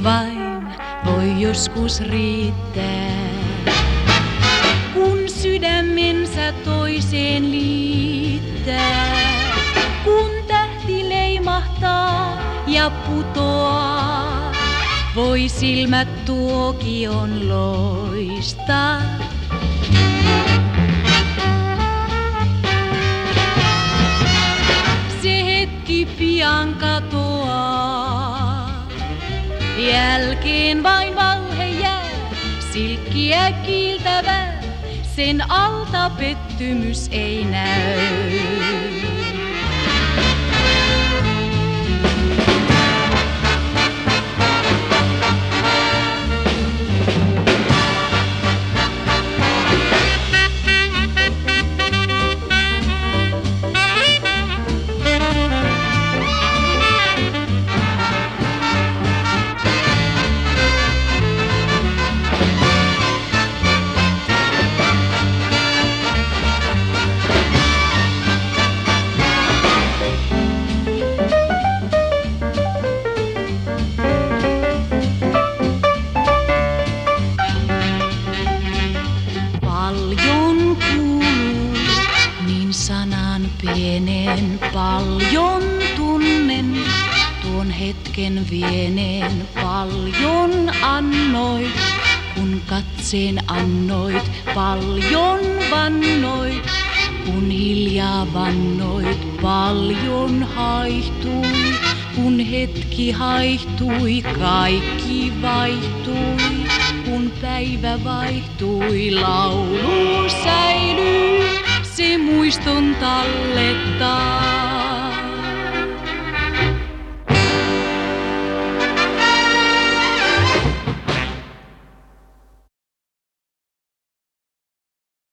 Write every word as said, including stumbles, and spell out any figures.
hetki vain voi joskus riittää, kun sydämensä toiseen liittää, kun tähti leimahtaa ja putoaa, voi silmät tuokion loistaa. Se hetki pian katoaa, jälkeen vain valhe jää, silkkiä kiiltävää, sen alta pettymys ei näy. Paljon kuuluu, niin sanan pienen, paljon tunnen, tuon hetken vieneen, paljon annoit, kun katseen annoit, paljon vannoit, kun hiljaa vannoit, paljon haihtui, kun hetki haihtui, kaikki vaihtui. Kun päivä vaihtui, laulu säilyy, se muiston tallettaa.